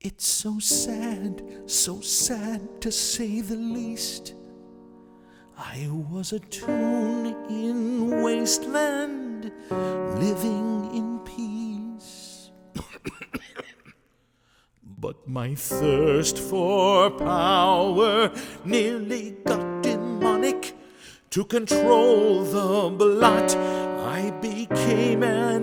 It's so sad to say the least. I was a tune in wasteland, living in peace. But my thirst for power nearly got demonic. To control the blot, I became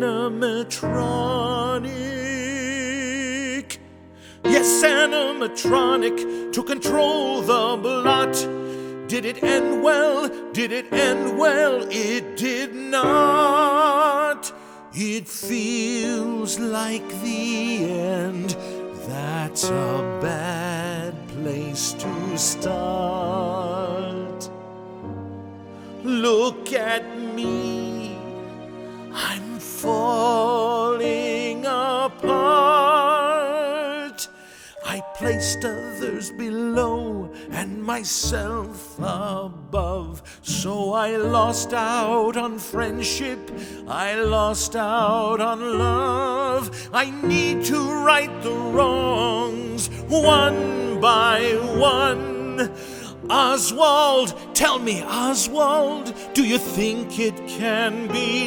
animatronic. Yes, animatronic, to control the blot. Did it end well? Did it end well? It did not. It feels like the end. That's a bad place to start. Look at me, I'm falling apart. I placed others below and myself above. So I lost out on friendship, I lost out on love. I need to right the wrongs one by one. Oswald, tell me, Oswald, do you think it can be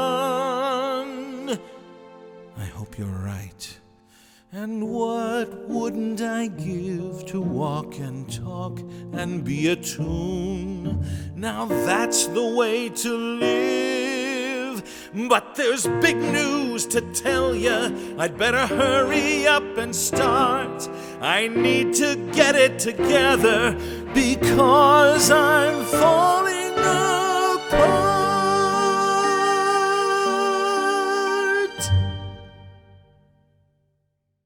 done? I hope you're right. And what wouldn't I give to walk and talk and be a tune? Now that's the way to live. But there's big news to tell ya. I'd better hurry up and start. I need to get it together because I'm falling